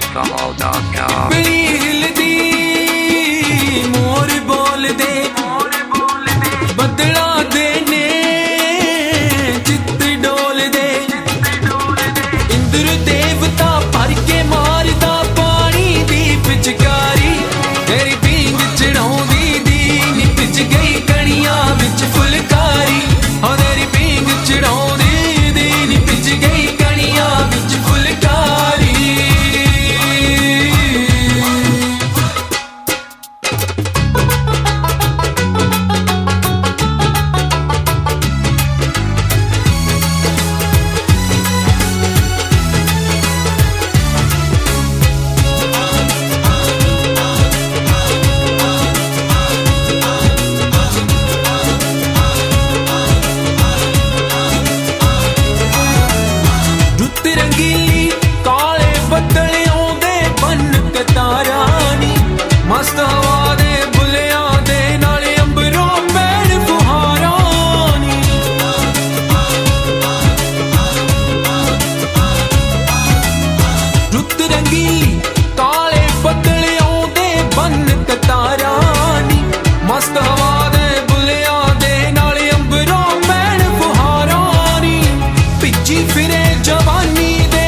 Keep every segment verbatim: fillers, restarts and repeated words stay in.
Fahol dot com हिलदी मोर बोल दे बदला देने चित डोल दे इंद्र देवता भर के मारदा पानी दी पिचकारी तेरी पींग चढ़ाउंदी दी नी पिच गई कणियां विच फुलकारी ओ तेरी पींग चढ़ाउंदी दी नी पिच गई कणियां विच फुलकारी रंगीली काले बदल आउंदे बन कतारा नी मस्त हवा दे बुलियां दे नाले अंबरों पैण फुहारा नी रुत रंगीली काले बदल आउंदे बन कतारा नी मस्त हवा दे बुलियां दे नाले अंबरों पैण फुहारा नी पिची फिरे जवानी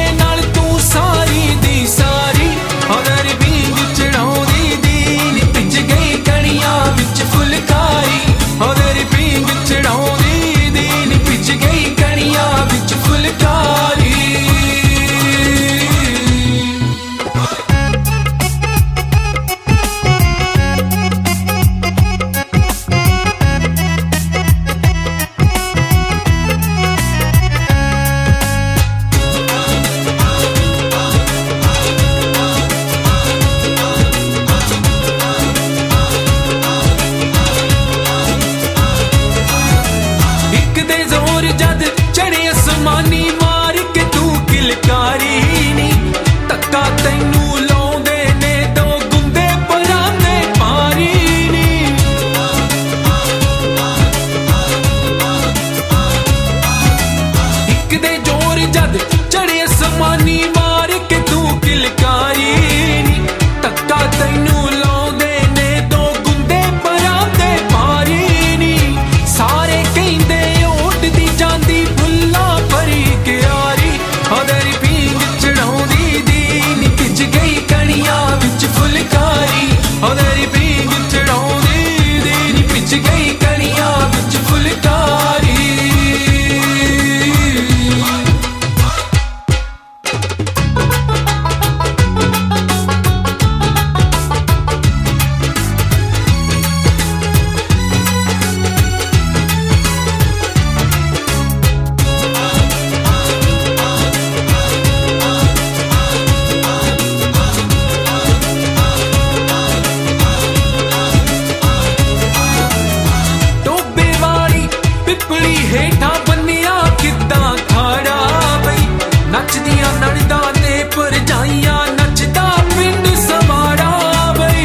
जद चढ़े असमानी मार के तू किलकारी नी तक्का तैनू लाउंदे ने दो गुंदे परांदे पारी नी इक दे जोर जद चढ़े असमानी मार के तू किलकारी नी तक्का तैनू लाउंदे ने दो गुंदे परांदे पारी नी सारे कहंदे जांदी फुल्ला भरी क्यारी तेरी पींग चढ़ाउंदी दी नी पिच गई कणियां विच फुलकारी तेरी पींग चढ़ाउंदी दी नी पिच गई कणियां विच फुलकारी हेठा बनिया किद्दां खाड़ा बई नचदियां नड़दा ते परजाइयां नचदा पिंड समाड़ा बई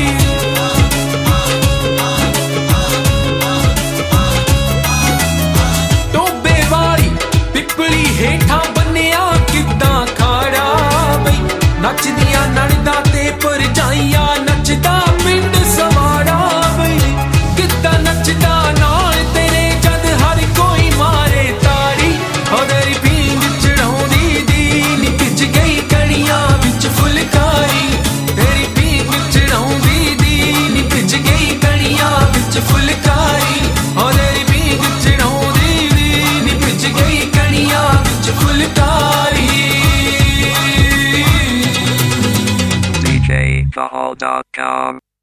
टोबे वाली पिपली हेठा बनिया किद्दां खाड़ा बई नचदियां नड़दा ते परजाइयां नचदा पिंड समाड़ा बई किद्दां नचदा नाल तेरे जद हर कोई मारे ताड़ी तेरी पींग चढ़ाउंदी दी नी पिच गई कणियां विच फुलकारी तेरी पींग चढ़ाउंदी दी नी पिच गई कणियां विच फुलकारी तेरी पींग चढ़ाउंदी दी नी पिच गई कणियां विच Phulkari D J Fahol dot com